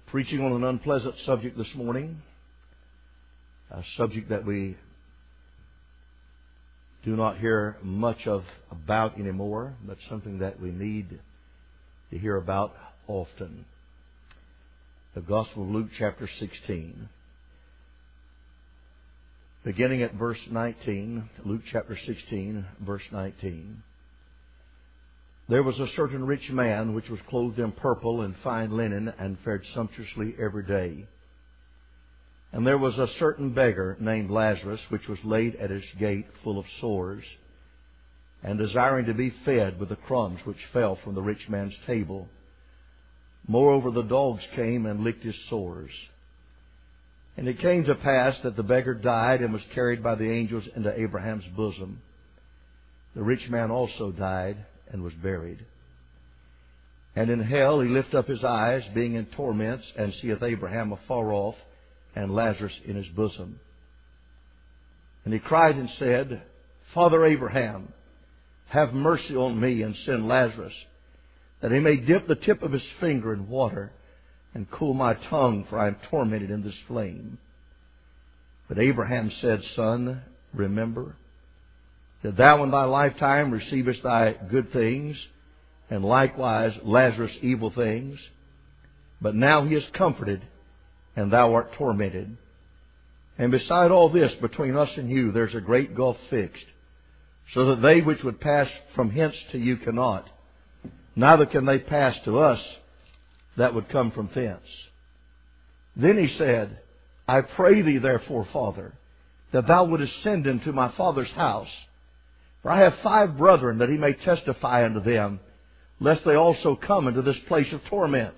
Preaching on an unpleasant subject this morning, a subject that we do not hear much about anymore, but something that we need to hear about often. The Gospel of Luke chapter 16. Beginning at verse 19, Luke chapter 16, verse 19. There was a certain rich man which was clothed in purple and fine linen, and fared sumptuously every day. And there was a certain beggar named Lazarus, which was laid at his gate, full of sores, and desiring to be fed with the crumbs which fell from the rich man's table. Moreover, the dogs came and licked his sores. And it came to pass that the beggar died and was carried by the angels into Abraham's bosom. The rich man also died and was buried. And in hell he lift up his eyes, being in torments, and seeth Abraham afar off, and Lazarus in his bosom. And he cried and said, Father Abraham, have mercy on me, and send Lazarus, that he may dip the tip of his finger in water, and cool my tongue, for I am tormented in this flame. But Abraham said, Son, remember that thou in thy lifetime receivest thy good things, and likewise Lazarus evil things. But now he is comforted, and thou art tormented. And beside all this, between us and you, there's a great gulf fixed, so that they which would pass from hence to you cannot, neither can they pass to us that would come from thence. Then he said, I pray thee therefore, Father, that thou wouldest send into my father's house. For I have 5 brethren, that he may testify unto them, lest they also come into this place of torment.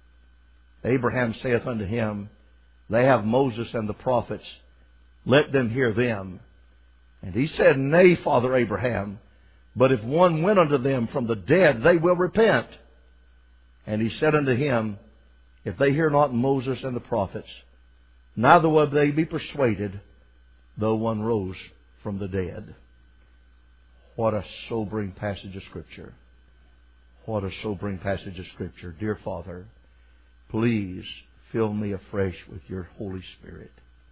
Abraham saith unto him, They have Moses and the prophets, let them hear them. And he said, Nay, Father Abraham, but if one went unto them from the dead, they will repent. And he said unto him, If they hear not Moses and the prophets, neither will they be persuaded, though one rose from the dead. What a sobering passage of Scripture. What a sobering passage of Scripture. Dear Father, please fill me afresh with your Holy Spirit.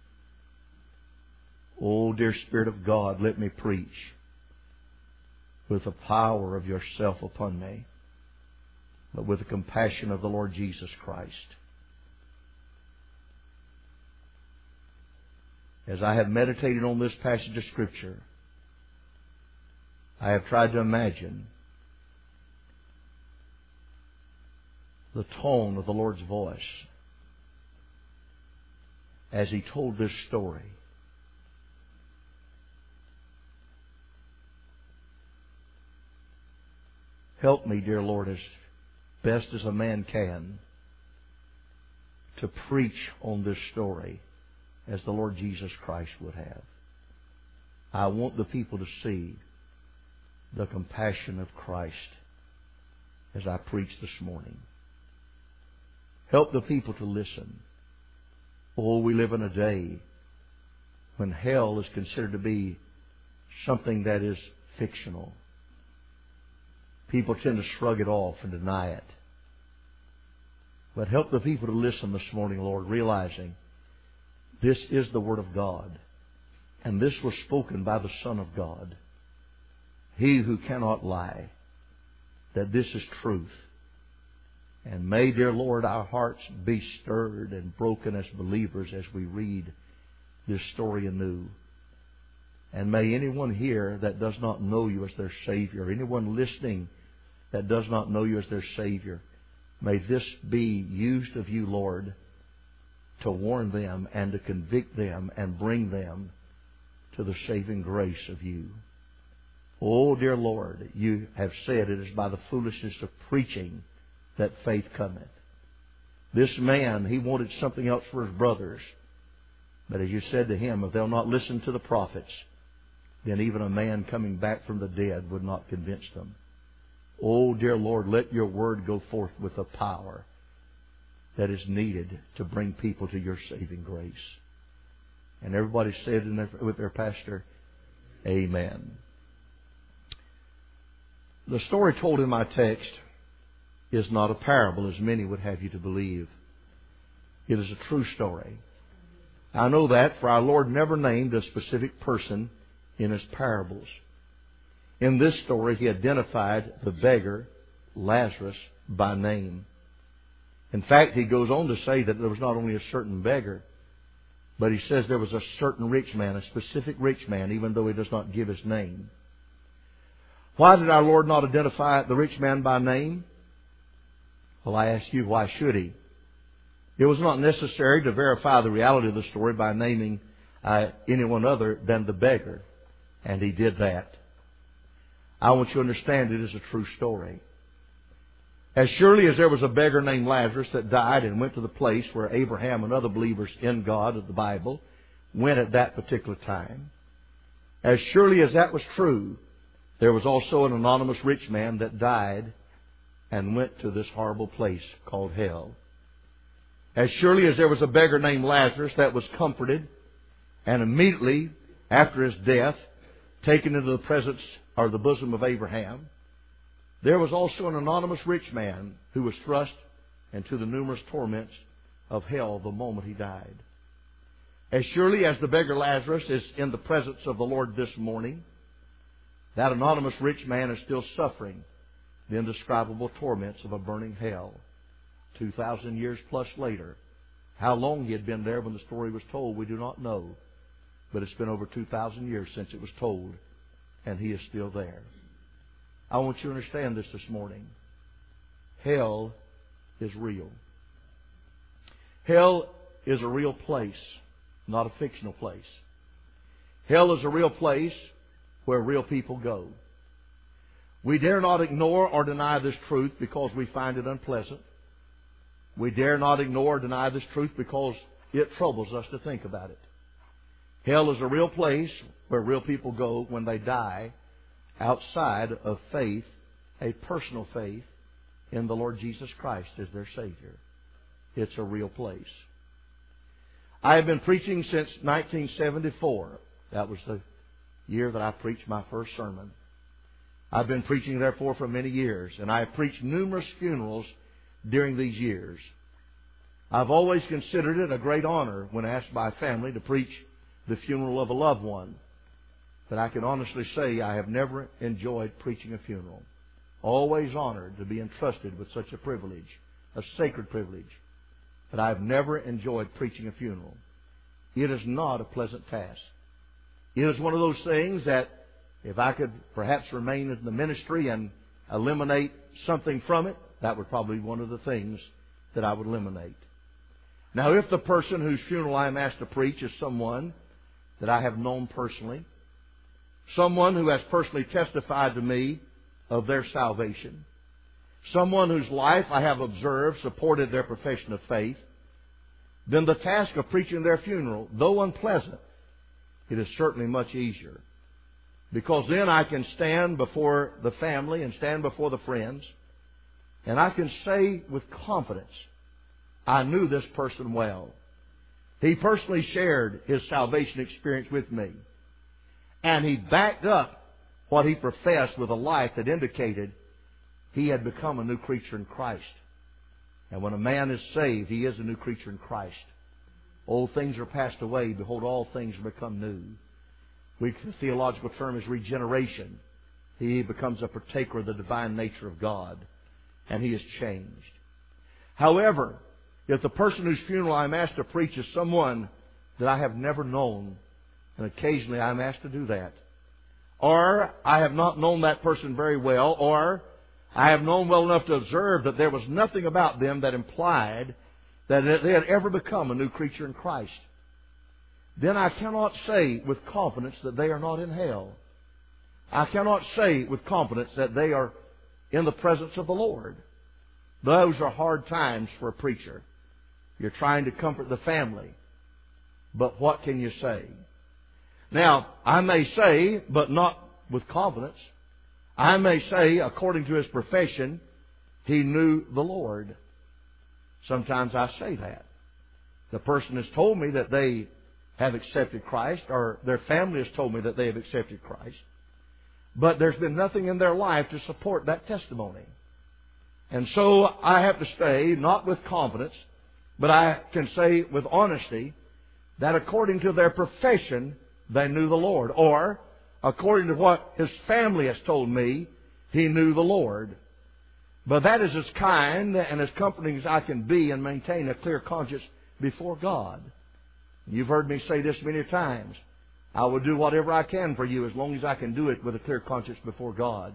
Oh, dear Spirit of God, let me preach with the power of yourself upon me, but with the compassion of the Lord Jesus Christ. As I have meditated on this passage of Scripture, I have tried to imagine the tone of the Lord's voice as He told this story. Help me, dear Lord, as best as a man can, to preach on this story as the Lord Jesus Christ would have. I want the people to see the compassion of Christ as I preach this morning. Help the people to listen. Oh, we live in a day when hell is considered to be something that is fictional. People tend to shrug it off and deny it. But help the people to listen this morning, Lord, realizing this is the Word of God, and this was spoken by the Son of God, He who cannot lie, that this is truth. And may, dear Lord, our hearts be stirred and broken as believers as we read this story anew. And may anyone here that does not know you as their Savior, anyone listening that does not know you as their Savior, may this be used of you, Lord, to warn them and to convict them and bring them to the saving grace of you. Oh, dear Lord, you have said it is by the foolishness of preaching that faith cometh. This man, he wanted something else for his brothers. But as you said to him, if they'll not listen to the prophets, then even a man coming back from the dead would not convince them. Oh, dear Lord, let your word go forth with the power that is needed to bring people to your saving grace. And everybody said with their pastor, Amen. The story told in my text is not a parable, as many would have you to believe. It is a true story. I know that, for our Lord never named a specific person in His parables. In this story, He identified the beggar, Lazarus, by name. In fact, He goes on to say that there was not only a certain beggar, but He says there was a certain rich man, a specific rich man, even though He does not give his name. Why did our Lord not identify the rich man by name? Well, I ask you, why should He? It was not necessary to verify the reality of the story by naming anyone other than the beggar. And He did that. I want you to understand it is a true story. As surely as there was a beggar named Lazarus that died and went to the place where Abraham and other believers in God of the Bible went at that particular time, as surely as that was true, there was also an anonymous rich man that died and went to this horrible place called hell. As surely as there was a beggar named Lazarus that was comforted and immediately after his death taken into the presence or the bosom of Abraham, there was also an anonymous rich man who was thrust into the numerous torments of hell the moment he died. As surely as the beggar Lazarus is in the presence of the Lord this morning, that anonymous rich man is still suffering the indescribable torments of a burning hell. 2,000 years plus later. How long he had been there when the story was told, we do not know. But it's been over 2,000 years since it was told, and he is still there. I want you to understand this morning. Hell is real. Hell is a real place, not a fictional place. Hell is a real place where real people go. We dare not ignore or deny this truth because we find it unpleasant. We dare not ignore or deny this truth because it troubles us to think about it. Hell is a real place where real people go when they die outside of faith, a personal faith in the Lord Jesus Christ as their Savior. It's a real place. I have been preaching since 1974. That was the year that I preached my first sermon. I've been preaching, therefore, for many years, and I have preached numerous funerals during these years. I've always considered it a great honor when asked by a family to preach the funeral of a loved one. But I can honestly say I have never enjoyed preaching a funeral. Always honored to be entrusted with such a privilege, a sacred privilege. But I have never enjoyed preaching a funeral. It is not a pleasant task. It is one of those things that if I could perhaps remain in the ministry and eliminate something from it, that would probably be one of the things that I would eliminate. Now, if the person whose funeral I am asked to preach is someone that I have known personally, someone who has personally testified to me of their salvation, someone whose life I have observed supported their profession of faith, then the task of preaching their funeral, though unpleasant, it is certainly much easier. Because then I can stand before the family and stand before the friends, and I can say with confidence, I knew this person well. He personally shared his salvation experience with me. And he backed up what he professed with a life that indicated he had become a new creature in Christ. And when a man is saved, he is a new creature in Christ. Old things are passed away. Behold, all things are become new. The theological term is regeneration. He becomes a partaker of the divine nature of God. And he is changed. However, if the person whose funeral I'm asked to preach is someone that I have never known, and occasionally I'm asked to do that, or I have not known that person very well, or I have known well enough to observe that there was nothing about them that implied that they had ever become a new creature in Christ, then I cannot say with confidence that they are not in hell. I cannot say with confidence that they are in the presence of the Lord. Those are hard times for a preacher. You're trying to comfort the family. But what can you say? Now, I may say, but not with confidence, I may say, according to his profession, he knew the Lord. Sometimes I say that. The person has told me that they have accepted Christ, or their family has told me that they have accepted Christ. But there's been nothing in their life to support that testimony. And so I have to say, not with confidence, But I can say with honesty that according to their profession, they knew the Lord. Or, according to what his family has told me, he knew the Lord. But that is as kind and as comforting as I can be and maintain a clear conscience before God. You've heard me say this many times. I will do whatever I can for you as long as I can do it with a clear conscience before God.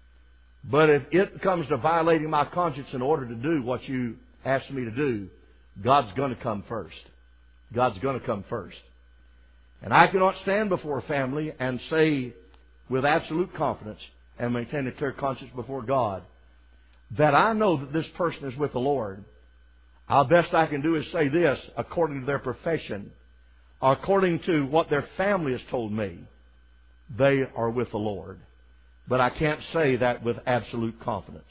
But if it comes to violating my conscience in order to do what you asked me to do, God's going to come first. God's going to come first. And I cannot stand before a family and say with absolute confidence and maintain a clear conscience before God that I know that this person is with the Lord. All best I can do is say this, according to their profession, according to what their family has told me, they are with the Lord. But I can't say that with absolute confidence.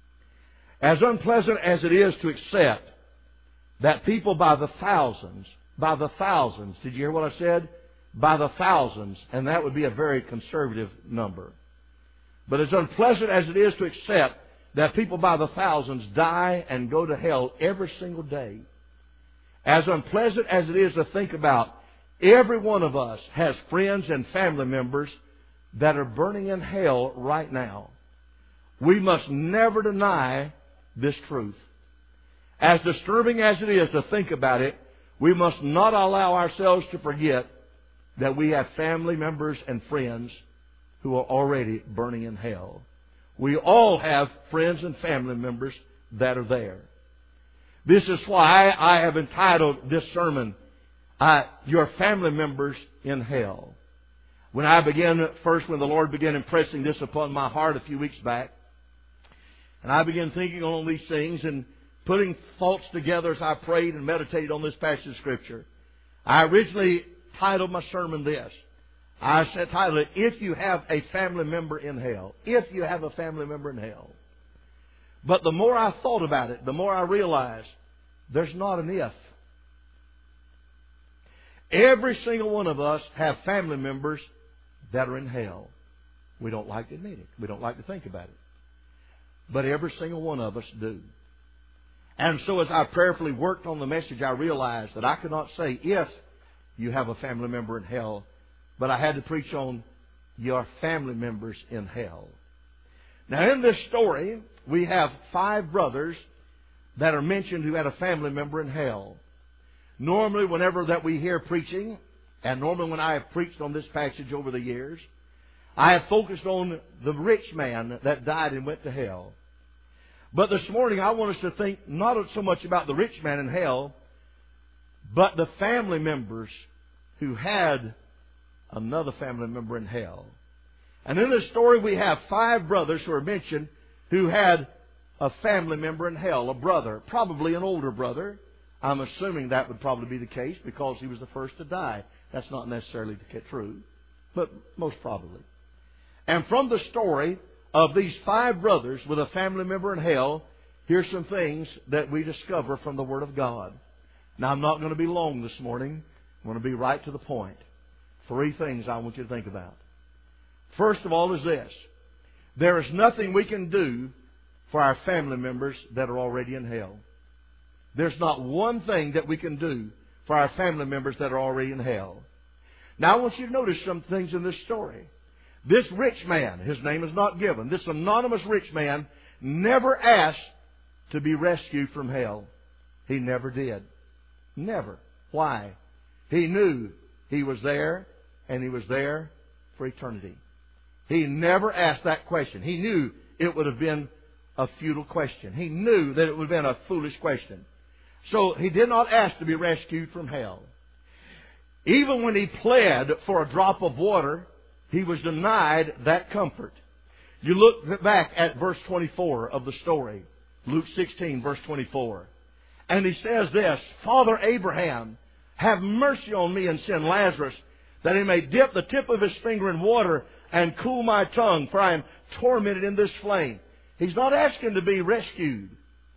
As unpleasant as it is to accept that people by the thousands, did you hear what I said? By the thousands, and that would be a very conservative number. But as unpleasant as it is to accept that people by the thousands die and go to hell every single day, as unpleasant as it is to think about, every one of us has friends and family members that are burning in hell right now. We must never deny this truth. As disturbing as it is to think about it, we must not allow ourselves to forget that we have family members and friends who are already burning in hell. We all have friends and family members that are there. This is why I have entitled this sermon, Your Family Members in Hell. When the Lord began impressing this upon my heart a few weeks back, and I began thinking on these things and putting thoughts together as I prayed and meditated on this passage of Scripture, I originally titled my sermon this. I titled it, If You Have a Family Member in Hell. If you have a family member in hell. But the more I thought about it, the more I realized there's not an if. Every single one of us have family members that are in hell. We don't like to admit it. We don't like to think about it. But every single one of us do. And so as I prayerfully worked on the message, I realized that I could not say if you have a family member in hell, but I had to preach on your family members in hell. Now in this story, we have 5 brothers that are mentioned who had a family member in hell. Normally, whenever that we hear preaching, and normally when I have preached on this passage over the years, I have focused on the rich man that died and went to hell. But this morning I want us to think not so much about the rich man in hell, but the family members who had another family member in hell. And in this story we have 5 brothers who are mentioned who had a family member in hell, a brother, probably an older brother. I'm assuming that would probably be the case because he was the first to die. That's not necessarily true, but most probably. And from the story of these 5 brothers with a family member in hell, here's some things that we discover from the Word of God. Now, I'm not going to be long this morning. I'm going to be right to the point. 3 things I want you to think about. First of all is this. There is nothing we can do for our family members that are already in hell. There's not one thing that we can do for our family members that are already in hell. Now, I want you to notice some things in this story. This rich man, his name is not given, this anonymous rich man never asked to be rescued from hell. He never did. Never. Why? He knew he was there, and he was there for eternity. He never asked that question. He knew it would have been a futile question. He knew that it would have been a foolish question. So he did not ask to be rescued from hell. Even when he pled for a drop of water, he was denied that comfort. You look back at verse 24 of the story. Luke 16, verse 24. And he says this, Father Abraham, have mercy on me and send Lazarus, that he may dip the tip of his finger in water and cool my tongue, for I am tormented in this flame. He's not asking to be rescued.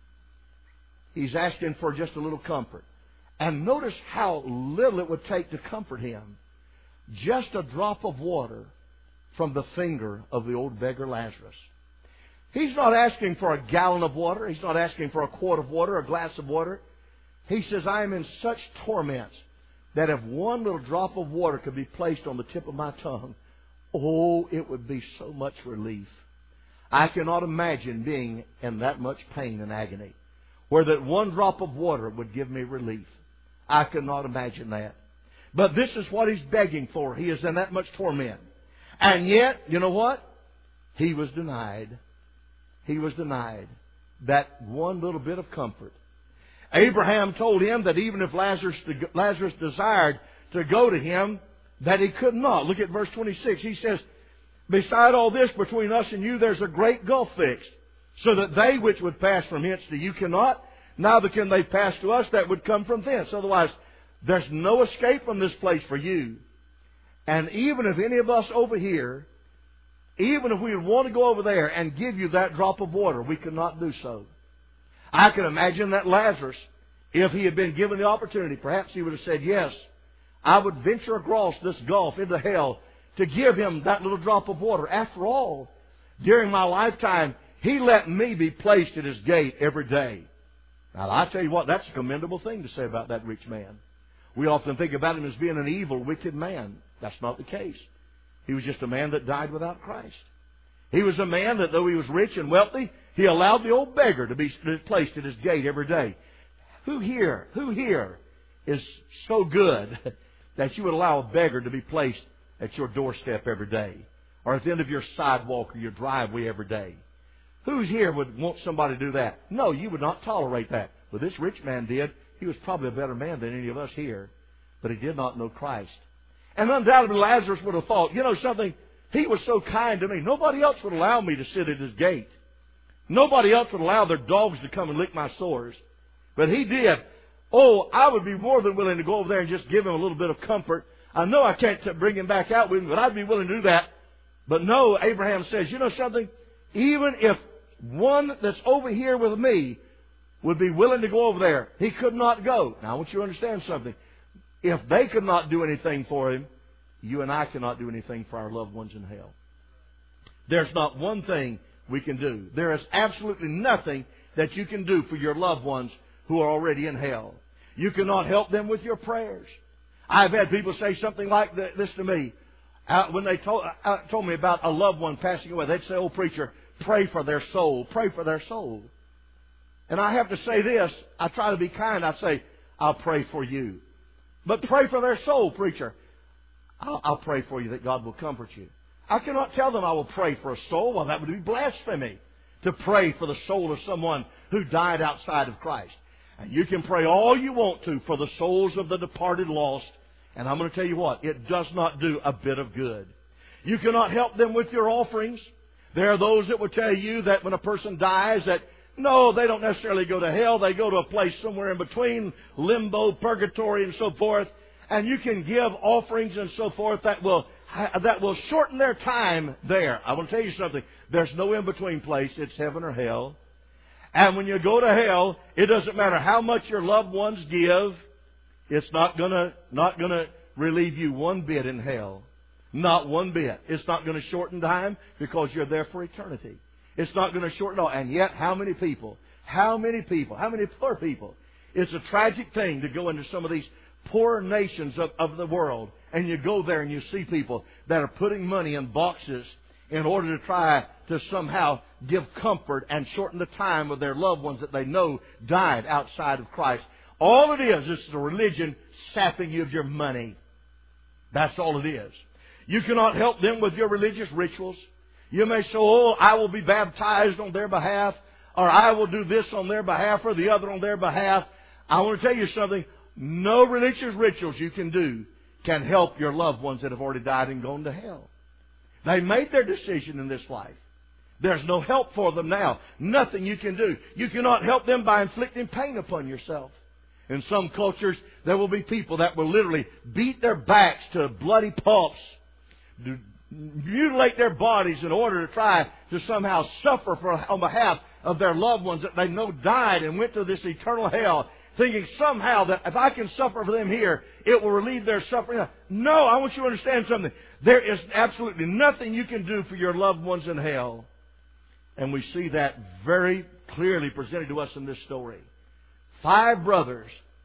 He's asking for just a little comfort. And notice how little it would take to comfort him. Just a drop of water from the finger of the old beggar Lazarus. He's not asking for a gallon of water. He's not asking for a quart of water, a glass of water. He says, I am in such torments that if one little drop of water could be placed on the tip of my tongue, oh, it would be so much relief. I cannot imagine being in that much pain and agony, where that one drop of water would give me relief. I cannot imagine that. But this is what he's begging for. He is in that much torment. And yet, you know what? He was denied. He was denied that one little bit of comfort. Abraham told him that even if Lazarus desired to go to him, that he could not. Look at verse 26. He says, beside all this, between us and you, there's a great gulf fixed, so that they which would pass from hence to you cannot, neither can they pass to us that would come from thence. Otherwise, there's no escape from this place for you. And even if any of us over here, even if we would want to go over there and give you that drop of water, we could not do so. I can imagine that Lazarus, if he had been given the opportunity, perhaps he would have said, yes, I would venture across this gulf into hell to give him that little drop of water. After all, during my lifetime, he let me be placed at his gate every day. Now, I tell you what, that's a commendable thing to say about that rich man. We often think about him as being an evil, wicked man. That's not the case. He was just a man that died without Christ. He was a man that, though he was rich and wealthy, he allowed the old beggar to be placed at his gate every day. Who here is so good that you would allow a beggar to be placed at your doorstep every day, or at the end of your sidewalk or your driveway every day? Who here would want somebody to do that? No, you would not tolerate that. But this rich man did. He was probably a better man than any of us here, but he did not know Christ. And undoubtedly Lazarus would have thought, you know something, he was so kind to me. Nobody else would allow me to sit at his gate. Nobody else would allow their dogs to come and lick my sores. But he did. Oh, I would be more than willing to go over there and just give him a little bit of comfort. I know I can't bring him back out with me, but I'd be willing to do that. But no, Abraham says, you know something? Even if one that's over here with me would be willing to go over there, he could not go. Now, I want you to understand something. If they could not do anything for him, you and I cannot do anything for our loved ones in hell. There's not one thing we can do. There is absolutely nothing that you can do for your loved ones who are already in hell. You cannot help them with your prayers. I've had people say something like this to me. When they told me about a loved one passing away, they'd say, oh, preacher, pray for their soul. Pray for their soul. And I have to say this. I try to be kind. I say, I'll pray for you. But pray for their soul, preacher. I'll pray for you that God will comfort you. I cannot tell them I will pray for a soul. Well, that would be blasphemy to pray for the soul of someone who died outside of Christ. And you can pray all you want to for the souls of the departed lost. And I'm going to tell you what, it does not do a bit of good. You cannot help them with your offerings. There are those that will tell you that when a person dies that, no, they don't necessarily go to hell. They go to a place somewhere in between, limbo, purgatory, and so forth. And you can give offerings and so forth that will shorten their time there. I want to tell you something. There's no in-between place. It's heaven or hell. And when you go to hell, it doesn't matter how much your loved ones give. It's not gonna relieve you one bit in hell. Not one bit. It's not going to shorten time because you're there for eternity. It's not going to shorten all. And yet, how many poor people? It's a tragic thing to go into some of these poor nations of the world, and you go there and you see people that are putting money in boxes in order to try to somehow give comfort and shorten the time of their loved ones that they know died outside of Christ. All it is a religion sapping you of your money. That's all it is. You cannot help them with your religious rituals. You may say, oh, I will be baptized on their behalf, or I will do this on their behalf, or the other on their behalf. I want to tell you something. No religious rituals you can do can help your loved ones that have already died and gone to hell. They made their decision in this life. There's no help for them now. Nothing you can do. You cannot help them by inflicting pain upon yourself. In some cultures, there will be people that will literally beat their backs to bloody pulps, mutilate their bodies in order to try to somehow suffer on behalf of their loved ones that they know died and went to this eternal hell, thinking somehow that if I can suffer for them here, it will relieve their suffering. No, I want you to understand something. There is absolutely nothing you can do for your loved ones in hell. And we see that very clearly presented to us in this story. 5 brothers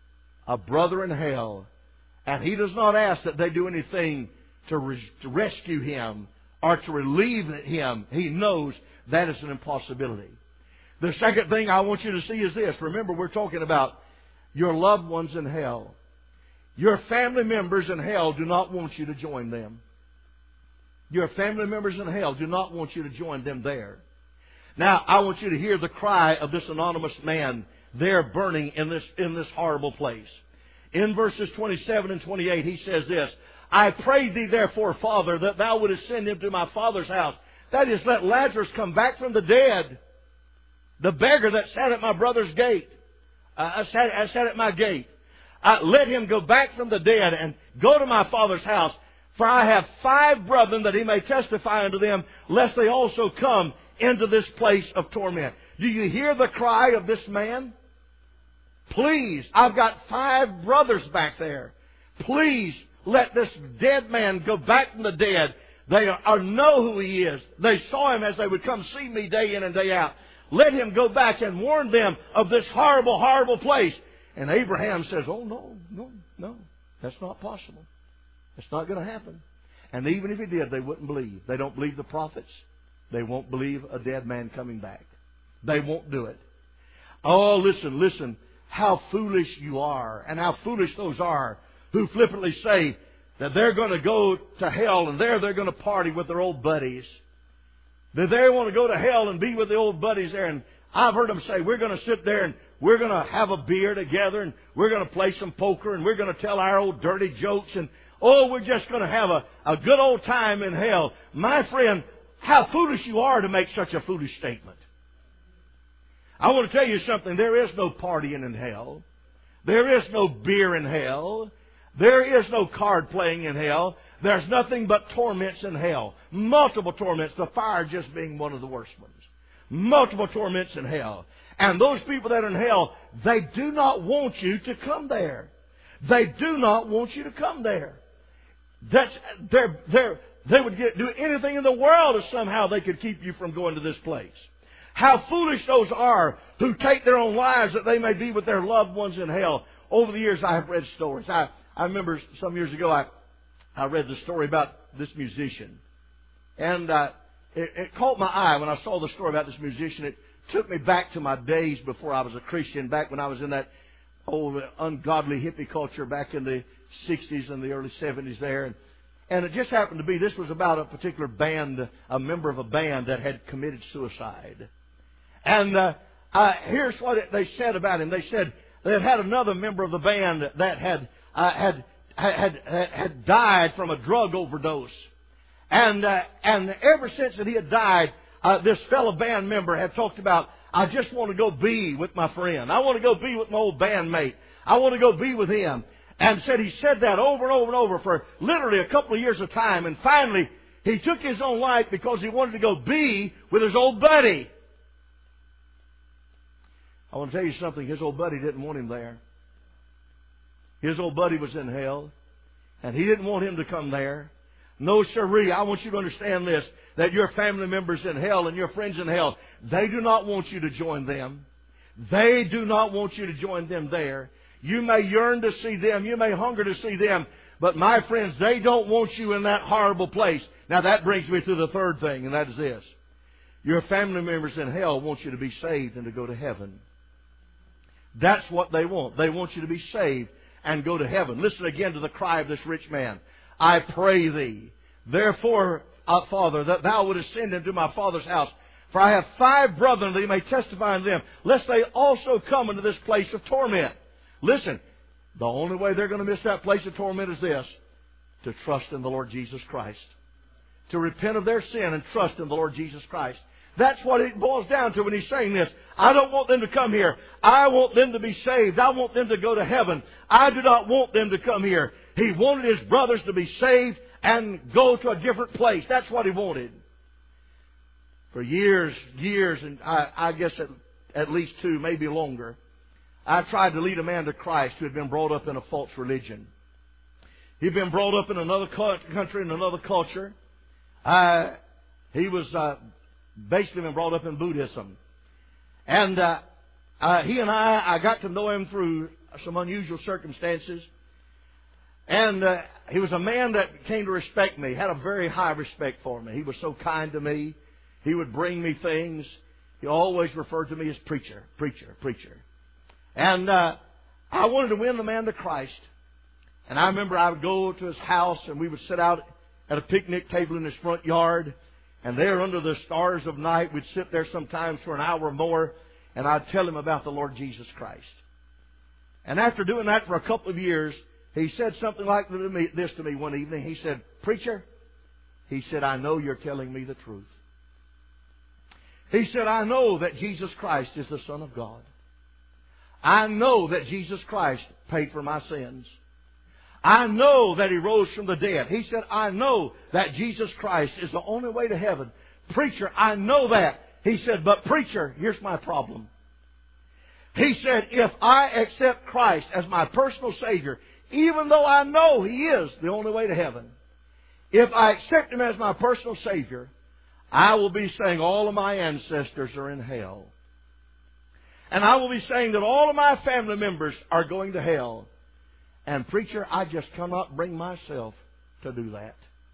a brother in hell, and he does not ask that they do anything to rescue him or to relieve him, he knows that is an impossibility. The second thing I want you to see is this. Remember, we're talking about your loved ones in hell. Your family members in hell do not want you to join them. Your family members in hell do not want you to join them there. Now, I want you to hear the cry of this anonymous man there burning in this horrible place. In verses 27 and 28, he says this, I pray thee therefore, Father, that thou wouldest send him to my father's house. That is, let Lazarus come back from the dead. The beggar that sat at my brother's gate, sat at my gate. Let him go back from the dead and go to my father's house. For I have 5 brethren, that he may testify unto them, lest they also come into this place of torment. Do you hear the cry of this man? Please, I've got 5 brothers back there. Please let this dead man go back from the dead. They know who he is. They saw him as they would come see me day in and day out. Let him go back and warn them of this horrible, horrible place. And Abraham says, oh, no, that's not possible. It's not going to happen. And even if he did, they wouldn't believe. They don't believe the prophets. They won't believe a dead man coming back. They won't do it. Oh, listen, how foolish you are, and how foolish those are who flippantly say that they're going to go to hell and there they're going to party with their old buddies. That they want to go to hell and be with the old buddies there. And I've heard them say, we're going to sit there and we're going to have a beer together and we're going to play some poker and we're going to tell our old dirty jokes and, oh, we're just going to have a good old time in hell. My friend, how foolish you are to make such a foolish statement. I want to tell you something. There is no partying in hell. There is no beer in hell. There is no card playing in hell. There's nothing but torments in hell. Multiple torments, the fire just being one of the worst ones. Multiple torments in hell. And those people that are in hell, they do not want you to come there. They do not want you to come there. They would do anything in the world if somehow they could keep you from going to this place. How foolish those are who take their own lives that they may be with their loved ones in hell. Over the years I have read stories. I remember some years ago I read the story about this musician. And it caught my eye when I saw the story about this musician. It took me back to my days before I was a Christian, back when I was in that old ungodly hippie culture back in the 60s and the early 70s there. And it just happened to be, this was about a particular band, a member of a band that had committed suicide. And here's what they said about him. They said they had another member of the band that had died from a drug overdose. And ever since that he had died, this fellow band member had talked about, I just want to go be with my friend. I want to go be with my old bandmate. I want to go be with him. And he said that over and over and over for literally a couple of years of time. And finally, he took his own life because he wanted to go be with his old buddy. I want to tell you something. His old buddy didn't want him there. His old buddy was in hell. And he didn't want him to come there. No, sirree. I want you to understand this. That your family members in hell and your friends in hell, they do not want you to join them. They do not want you to join them there. You may yearn to see them. You may hunger to see them. But my friends, they don't want you in that horrible place. Now that brings me to the third thing, and that is this. Your family members in hell want you to be saved and to go to heaven. That's what they want. They want you to be saved and go to heaven. Listen again to the cry of this rich man. I pray thee, therefore, Father, that thou wouldest send into my father's house. For I have 5 brethren, that he may testify unto them, lest they also come into this place of torment. Listen, the only way they're going to miss that place of torment is this: to trust in the Lord Jesus Christ. To repent of their sin and trust in the Lord Jesus Christ. That's what it boils down to when he's saying this. I don't want them to come here. I want them to be saved. I want them to go to heaven. I do not want them to come here. He wanted his brothers to be saved and go to a different place. That's what he wanted. For years, and I guess at least 2, maybe longer, I tried to lead a man to Christ who had been brought up in a false religion. He'd been brought up in another country, in another culture. He was basically been brought up in Buddhism. And he and I got to know him through some unusual circumstances. And he was a man that came to respect me, had a very high respect for me. He was so kind to me. He would bring me things. He always referred to me as preacher, preacher, preacher. And I wanted to win the man to Christ. And I remember I would go to his house and we would sit out at a picnic table in his front yard. And there under the stars of night, we'd sit there sometimes for an hour or more. And I'd tell him about the Lord Jesus Christ. And after doing that for a couple of years, he said something like this to me one evening. He said, "Preacher," he said, "I know you're telling me the truth." He said, "I know that Jesus Christ is the Son of God. I know that Jesus Christ paid for my sins. I know that He rose from the dead." He said, "I know that Jesus Christ is the only way to heaven. Preacher, I know that." He said, "But preacher, here's my problem." He said, "If I accept Christ as my personal Savior, even though I know He is the only way to heaven, if I accept Him as my personal Savior, I will be saying all of my ancestors are in hell. And I will be saying that all of my family members are going to hell. And preacher, I just cannot bring myself to do that.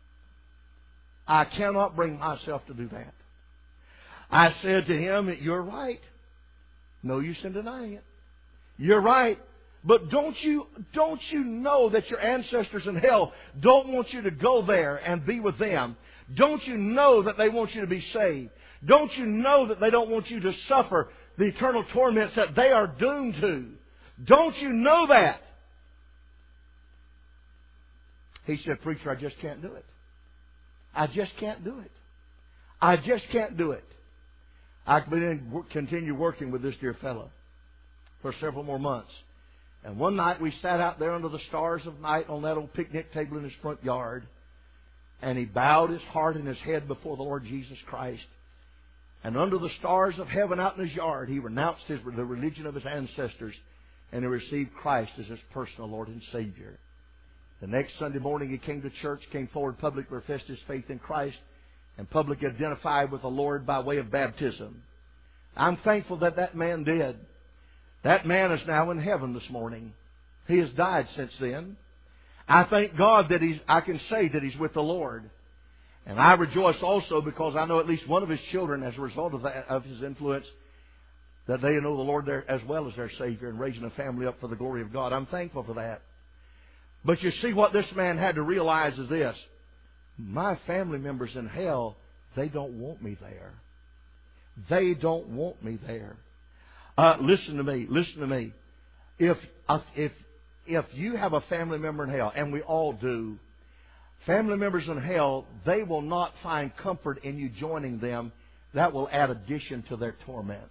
I cannot bring myself to do that." I said to him, "You're right. No use in denying it. You're right. But don't you know that your ancestors in hell don't want you to go there and be with them? Don't you know that they want you to be saved? Don't you know that they don't want you to suffer the eternal torments that they are doomed to? Don't you know that?" He said, "Preacher, I just can't do it. I just can't do it. I just can't do it." I continued working with this dear fellow for several more months. And one night we sat out there under the stars of night on that old picnic table in his front yard. And he bowed his heart and his head before the Lord Jesus Christ. And under the stars of heaven out in his yard, he renounced the religion of his ancestors. And he received Christ as his personal Lord and Savior. The next Sunday morning he came to church, came forward publicly, professed his faith in Christ, and publicly identified with the Lord by way of baptism. I'm thankful that that man did. That man is now in heaven this morning. He has died since then. I thank God that I can say that he's with the Lord. And I rejoice also because I know at least one of his children, as a result of that, of his influence, that they know the Lord there as well as their Savior and raising a family up for the glory of God. I'm thankful for that. But you see, what this man had to realize is this: my family members in hell, they don't want me there. They don't want me there. Listen to me. Listen to me. If you have a family member in hell, and we all do, family members in hell, they will not find comfort in you joining them. That will add addition to their torments.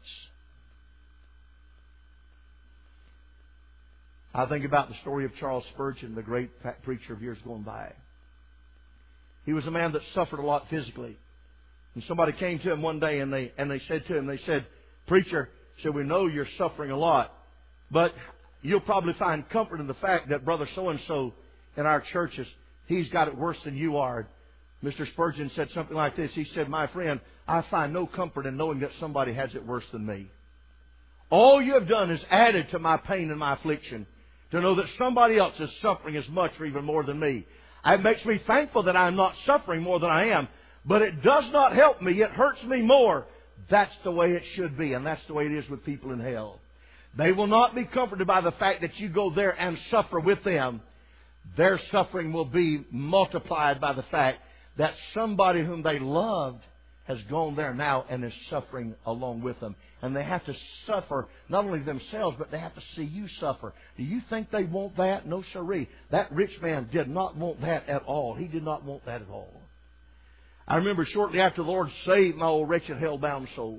I think about the story of Charles Spurgeon, the great preacher of years gone by. He was a man that suffered a lot physically. And somebody came to him one day and they said to him, "Preacher," said, "we know you're suffering a lot, but you'll probably find comfort in the fact that brother so-and-so in our churches, he's got it worse than you are." Mr. Spurgeon said something like this. He said, "My friend, I find no comfort in knowing that somebody has it worse than me. All you have done is added to my pain and my affliction to know that somebody else is suffering as much or even more than me. It makes me thankful that I'm not suffering more than I am, but it does not help me. It hurts me more." That's the way it should be, and that's the way it is with people in hell. They will not be comforted by the fact that you go there and suffer with them. Their suffering will be multiplied by the fact that somebody whom they loved has gone there now and is suffering along with them. And they have to suffer not only themselves, but they have to see you suffer. Do you think they want that? No, sirree. That rich man did not want that at all. He did not want that at all. I remember shortly after the Lord saved my old wretched hell-bound soul,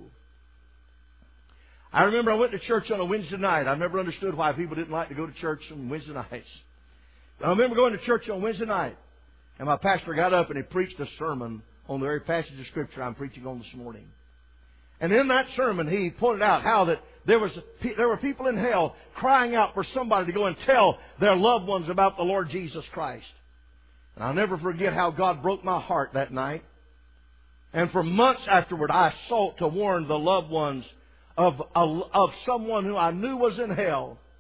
I remember I went to church on a Wednesday night. I never understood why people didn't like to go to church on Wednesday nights. I remember going to church on Wednesday night, and my pastor got up and he preached a sermon on the very passage of Scripture I'm preaching on this morning. And in that sermon, he pointed out how that there were people in hell crying out for somebody to go and tell their loved ones about the Lord Jesus Christ. And I'll never forget how God broke my heart that night. And for months afterward, I sought to warn the loved ones of someone who I knew was in hell.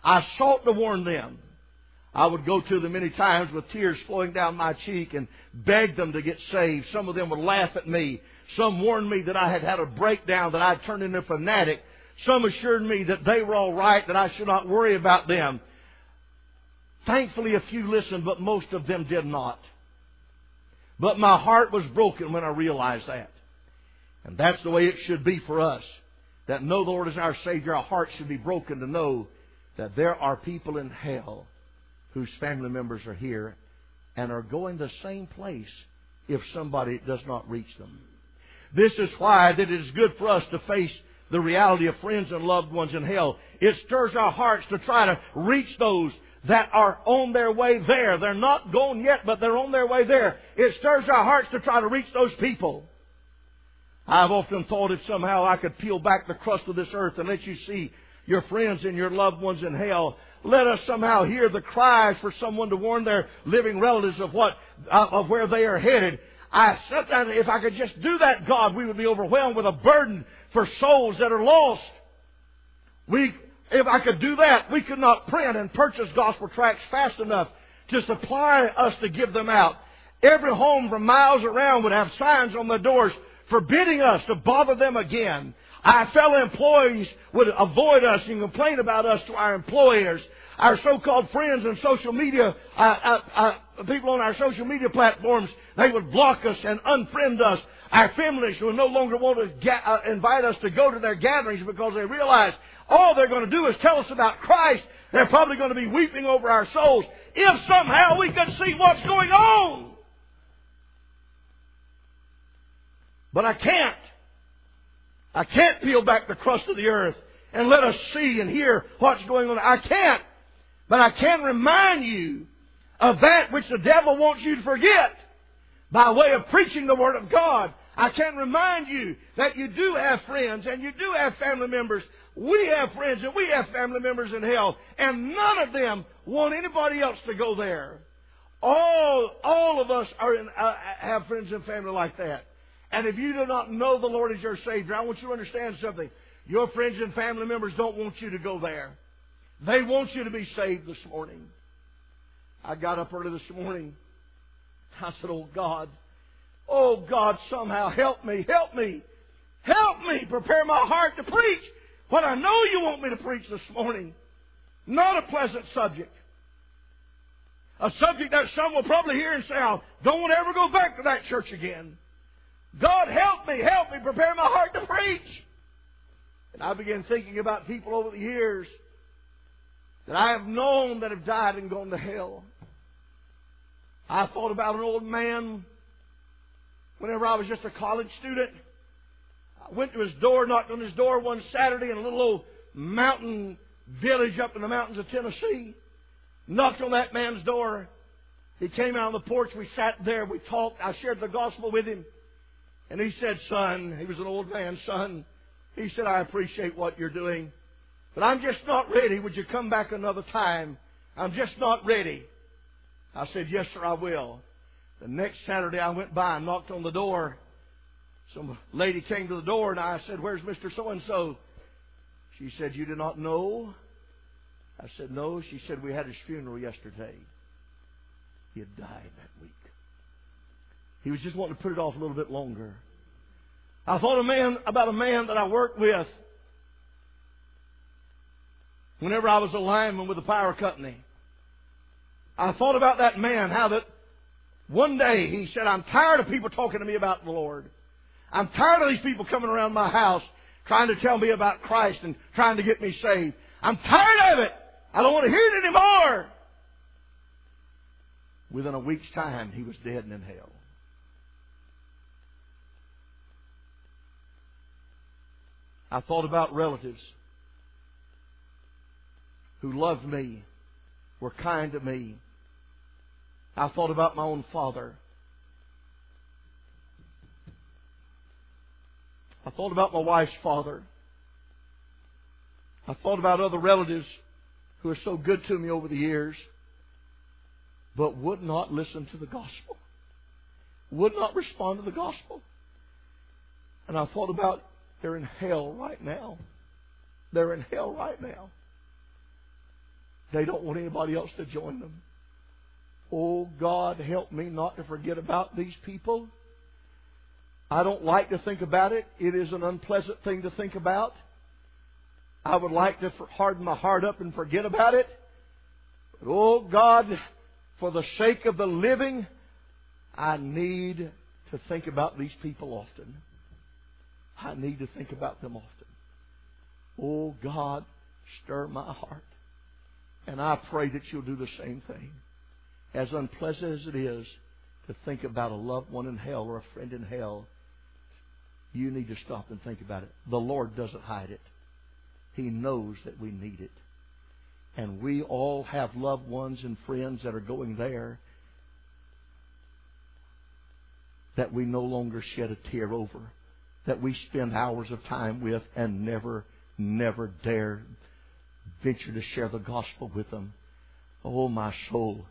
I sought to warn them. I would go to them many times with tears flowing down my cheek and beg them to get saved. Some of them would laugh at me. Some warned me that I had had a breakdown, that I had turned into a fanatic. Some assured me that they were all right, that I should not worry about them. Thankfully, a few listened, but most of them did not. But my heart was broken when I realized that. And that's the way it should be for us. That know the Lord as our Savior, our hearts should be broken to know that there are people in hell whose family members are here and are going the same place if somebody does not reach them. This is why that it is good for us to face the reality of friends and loved ones in hell. It stirs our hearts to try to reach those that are on their way there. They're not gone yet, but they're on their way there. It stirs our hearts to try to reach those people. I've often thought if somehow I could peel back the crust of this earth and let you see your friends and your loved ones in hell, let us somehow hear the cries for someone to warn their living relatives of where they are headed. Sometimes if I could just do that, God, we would be overwhelmed with a burden for souls that are lost. If I could do that, we could not print and purchase gospel tracts fast enough to supply us to give them out. Every home from miles around would have signs on the doors forbidding us to bother them again. Our fellow employees would avoid us and complain about us to our employers. Our so-called friends and social media, people on our social media platforms, they would block us and unfriend us. Our families would no longer want to invite us to go to their gatherings because they realize all they're going to do is tell us about Christ. They're probably going to be weeping over our souls if somehow we could see what's going on. But I can't. I can't peel back the crust of the earth and let us see and hear what's going on. I can't. But I can remind you of that which the devil wants you to forget by way of preaching the Word of God. I can remind you that you do have friends and you do have family members. We have friends and we have family members in hell, and none of them want anybody else to go there. All of us have friends and family like that. And if you do not know the Lord as your Savior, I want you to understand something. Your friends and family members don't want you to go there. They want you to be saved this morning. I got up early this morning. I said, oh God, somehow help me, help me prepare my heart to preach what I know you want me to preach this morning. Not a pleasant subject. A subject that some will probably hear and say, I don't want to ever go back to that church again. God, help me, prepare my heart to preach. And I began thinking about people over the years that I have known that have died and gone to hell. I thought about an old man whenever I was just a college student. I went to his door, knocked on his door one Saturday in a little old mountain village up in the mountains of Tennessee. Knocked on that man's door. He came out on the porch. We sat there. We talked. I shared the gospel with him. And he said, son, he was an old man, son. He said, I appreciate what you're doing, but I'm just not ready. Would you come back another time? I'm just not ready. I said, yes, sir, I will. The next Saturday I went by and knocked on the door. Some lady came to the door and I said, where's Mr. So-and-so? She said, you do not know? I said, no. She said, we had his funeral yesterday. He had died that week. He was just wanting to put it off a little bit longer. I thought about a man that I worked with whenever I was a lineman with the power company. I thought about that man, how that one day he said, I'm tired of people talking to me about the Lord. I'm tired of these people coming around my house trying to tell me about Christ and trying to get me saved. I'm tired of it. I don't want to hear it anymore. Within a week's time, he was dead and in hell. I thought about relatives who loved me, were kind to me. I thought about my own father. I thought about my wife's father. I thought about other relatives who are so good to me over the years, but would not listen to the gospel, would not respond to the gospel. And I thought about they're in hell right now. They're in hell right now. They don't want anybody else to join them. Oh, God, help me not to forget about these people. I don't like to think about it. It is an unpleasant thing to think about. I would like to harden my heart up and forget about it. But, oh, God, for the sake of the living, I need to think about these people often. I need to think about them often. Oh, God, stir my heart. And I pray that you'll do the same thing. As unpleasant as it is to think about a loved one in hell or a friend in hell, you need to stop and think about it. The Lord doesn't hide it. He knows that we need it. And we all have loved ones and friends that are going there that we no longer shed a tear over, that we spend hours of time with and never dare venture to share the gospel with them. Oh, my soul.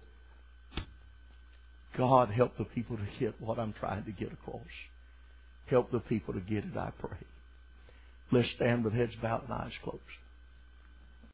God, help the people to get what I'm trying to get across. Help the people to get it, I pray. Let's stand with heads bowed and eyes closed.